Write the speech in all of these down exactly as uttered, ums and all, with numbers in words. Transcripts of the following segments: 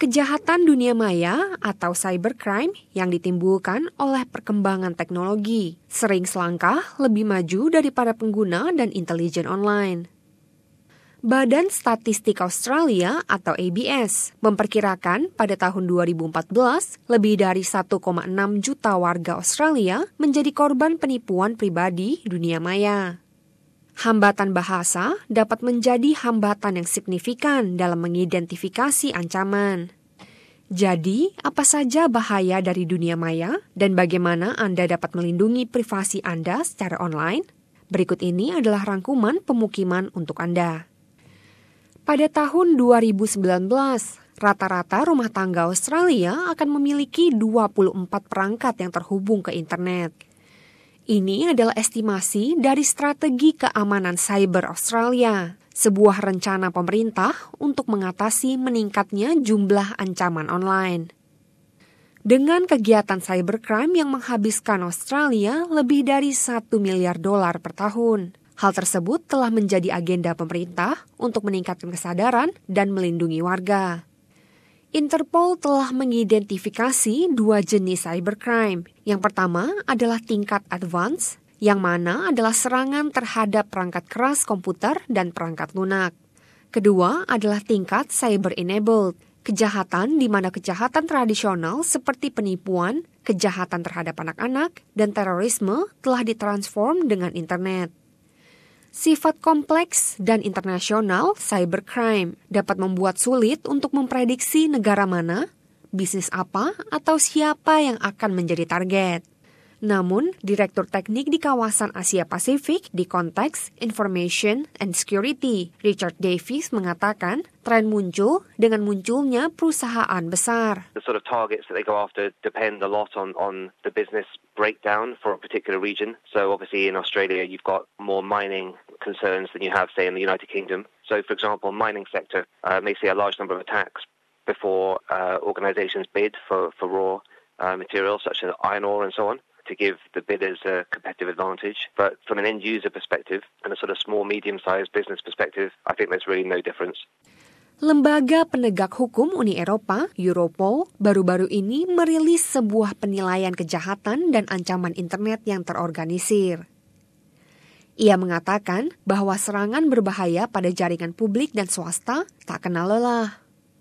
Kejahatan dunia maya atau cybercrime yang ditimbulkan oleh perkembangan teknologi sering selangkah lebih maju dari para pengguna dan intelijen online. Badan Statistik Australia atau A B S memperkirakan pada tahun dua ribu empat belas lebih dari satu koma enam juta warga Australia menjadi korban penipuan pribadi dunia maya. Hambatan bahasa dapat menjadi hambatan yang signifikan dalam mengidentifikasi ancaman. Jadi, apa saja bahaya dari dunia maya dan bagaimana Anda dapat melindungi privasi Anda secara online? Berikut ini adalah rangkuman pemukiman untuk Anda. Pada tahun dua ribu sembilan belas, rata-rata rumah tangga Australia akan memiliki dua puluh empat perangkat yang terhubung ke internet. Ini adalah estimasi dari Strategi Keamanan Cyber Australia, sebuah rencana pemerintah untuk mengatasi meningkatnya jumlah ancaman online. Dengan kegiatan cybercrime yang menghabiskan Australia lebih dari satu miliar dolar per tahun, hal tersebut telah menjadi agenda pemerintah untuk meningkatkan kesadaran dan melindungi warga. Interpol telah mengidentifikasi dua jenis cybercrime. Yang pertama adalah tingkat advance, yang mana adalah serangan terhadap perangkat keras komputer dan perangkat lunak. Kedua adalah tingkat cyber-enabled, kejahatan di mana kejahatan tradisional seperti penipuan, kejahatan terhadap anak-anak, dan terorisme telah ditransform dengan internet. Sifat kompleks dan internasional cybercrime dapat membuat sulit untuk memprediksi negara mana, bisnis apa, atau siapa yang akan menjadi target. Namun, Direktur Teknik di kawasan Asia Pasifik di konteks Information and Security, Richard Davies mengatakan, tren muncul dengan munculnya perusahaan besar. The sort of targets that they go after depend a lot on, on the business breakdown for a particular region. So obviously in Australia you've got more mining concerns than you have, say, in the United Kingdom. So for example, mining sector uh, may see a large number of attacks before uh, organizations bid for, for raw uh, materials such as iron ore and so on, to give the bidders a competitive advantage. But from an end-user perspective and a sort of small, medium-sized business perspective, I think there's really no difference. Lembaga Penegak Hukum Uni Eropa, Europol, baru-baru ini merilis sebuah penilaian kejahatan dan ancaman internet yang terorganisir. Ia mengatakan bahwa serangan berbahaya pada jaringan publik dan swasta tak kenal lelah.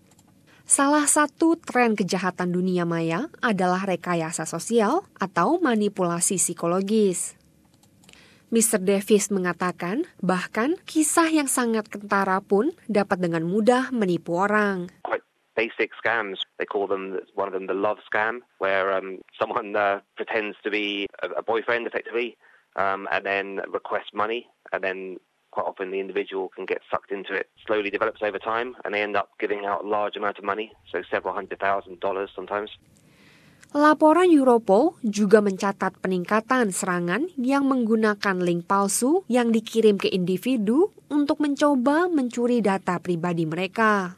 Salah satu tren kejahatan dunia maya adalah rekayasa sosial atau manipulasi psikologis. mister Davies mengatakan bahkan kisah yang sangat kentara pun dapat dengan mudah menipu orang. Quite basic scams, they call them, one of them the love scam, where um, someone uh, pretends to be a, a boyfriend effectively um, and then requests money and then quite often the individual can get sucked into it. Slowly develops over time and they end up giving out a large amount of money, so several hundred thousand dollars sometimes. Laporan Europol juga mencatat peningkatan serangan yang menggunakan link palsu yang dikirim ke individu untuk mencoba mencuri data pribadi mereka.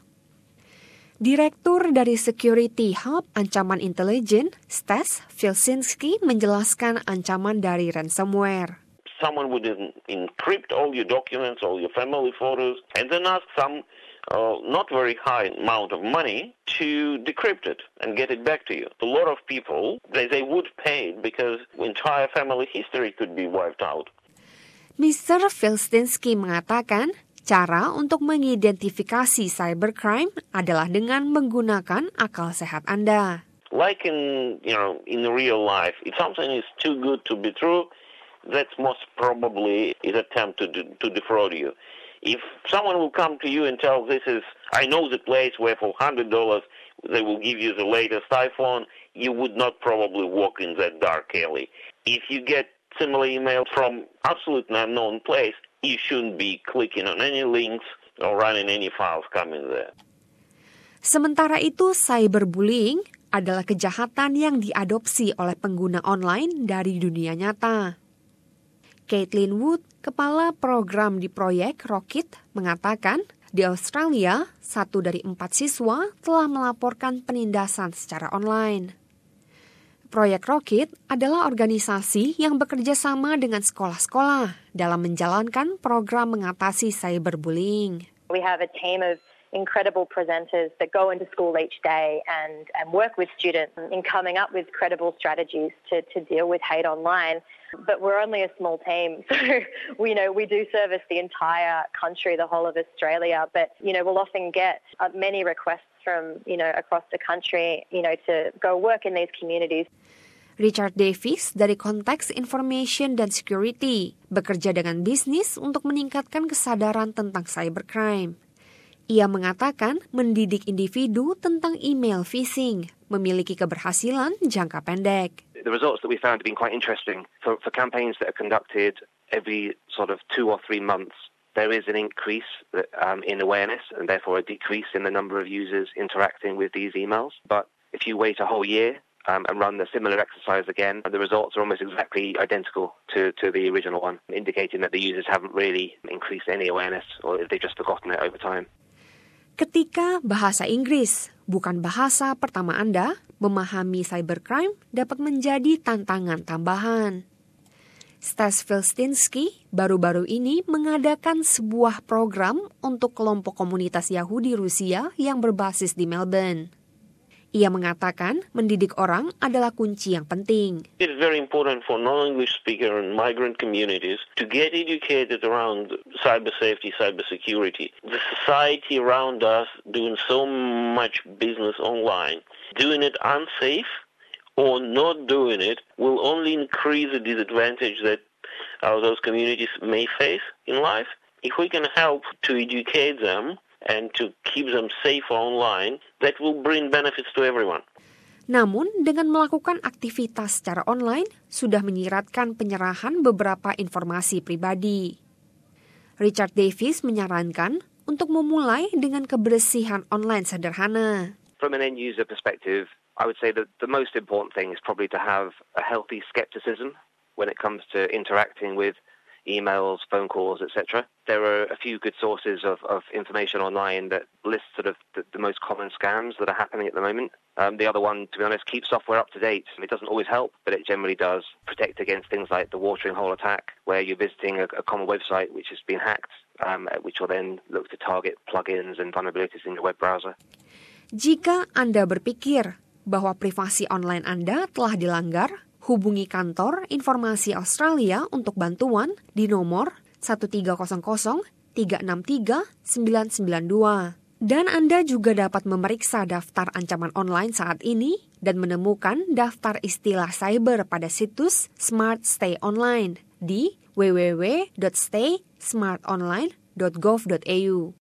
Direktur dari Security Hub Ancaman Intelijen, Stas Filsinski, menjelaskan ancaman dari ransomware. Someone would encrypt all your documents, all your family photos, and then ask some uh, not very high amount of money to decrypt it and get it back to you. A lot of people, they, they would pay because entire family history could be wiped out. mister Filsinski mengatakan, cara untuk mengidentifikasi cybercrime adalah dengan menggunakan akal sehat Anda. Like in, you know, in real life, if something is too good to be true, that's most probably an attempt to to defraud you. If someone will come to you and tell this is, I know the place where for one hundred dollars they will give you the latest iPhone, you would not probably walk in that dark alley. If you get similar email from absolutely unknown place, you shouldn't be clicking on any links or running any files coming there. Sementara itu, cyberbullying adalah kejahatan yang diadopsi oleh pengguna online dari dunia nyata. Caitlin Wood, kepala program di proyek Rocket, mengatakan di Australia, satu dari empat siswa telah melaporkan penindasan secara online. Proyek Rocket adalah organisasi yang bekerja sama dengan sekolah-sekolah dalam menjalankan program mengatasi cyberbullying. We have a team of incredible presenters that go into school each day and, and work with students in coming up with credible strategies to, to deal with hate online. But we're only a small team, so we you know we do service the entire country, the whole of Australia. But you know we'll often get uh, many requests from you know across the country, you know to go work in these communities. Richard Davis dari Context Information dan Security bekerja dengan bisnis untuk meningkatkan kesadaran tentang cybercrime. Ia mengatakan mendidik individu tentang email phishing memiliki keberhasilan jangka pendek. The results that we found have been quite interesting. For, for campaigns that are conducted every sort of two or three months, there is an increase um, in awareness and therefore a decrease in the number of users interacting with these emails. But if you wait a whole year um, and run the similar exercise again, the results are almost exactly identical to, to the original one, indicating that the users haven't really increased any awareness or they've just forgotten it over time. Ketika bahasa Inggris bukan bahasa pertama Anda, memahami cybercrime dapat menjadi tantangan tambahan. Stas Vilstinsky baru-baru ini mengadakan sebuah program untuk kelompok komunitas Yahudi Rusia yang berbasis di Melbourne. Ia mengatakan mendidik orang adalah kunci yang penting. It is very important for non-English speaker and migrant communities to get educated around cyber safety, cyber security. The society around us doing so much business online, doing it unsafe or not doing it will only increase the disadvantage that uh, those communities may face in life. If we can help to educate them and to keep them safe online, that will bring benefits to everyone. Namun, dengan melakukan aktivitas secara online, sudah menyiratkan penyerahan beberapa informasi pribadi. Richard Davis menyarankan untuk memulai dengan kebersihan online sederhana. From an end-user perspective, I would say that the most important thing is probably to have a healthy skepticism when it comes to interacting with emails, phone calls, et cetera. There are a few good sources of, of information online that list sort of the, the most common scams that are happening at the moment. Um, the other one, to be honest, keep software up to date. It doesn't always help, but it generally does protect against things like the watering hole attack, where you're visiting a, a common website which has been hacked, um, which will then look to target plugins and vulnerabilities in your web browser. Jika Anda berpikir bahwa privasi online Anda telah dilanggar, hubungi kantor informasi Australia untuk bantuan di nomor satu tiga nol nol tiga enam tiga sembilan sembilan dua. Dan Anda juga dapat memeriksa daftar ancaman online saat ini dan menemukan daftar istilah cyber pada situs Smart Stay Online di w w w dot stay smart online dot gov dot a u.